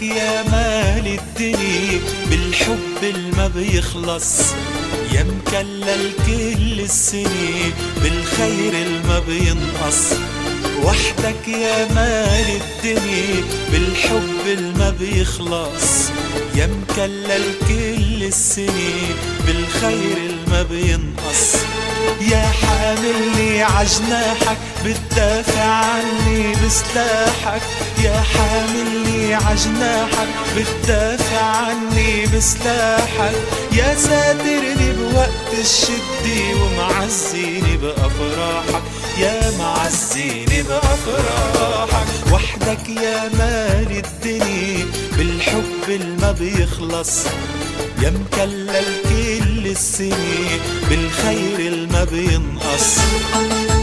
وحدك يا مال الدنيا بالحب الما بيخلص، يا مكلل كل السنين بالخير الما بينقص. وحدك يا مال الدنيا بالحب الما بيخلص، يا مكلل كل السنين بالخير الما بينقص. يا حاملني عجناحك بتدافع عني بسلاحك، يا حاملني عجناحك بتدافع عني بسلاحك. يا ساترني بوقت الشدة ومعزيني بأفراحك، يا معزيني بأفراحك. وحدك يا مال الدنيا بالحب الما بيخلص، يا مكلل كل السنين بالخير الما بينقص.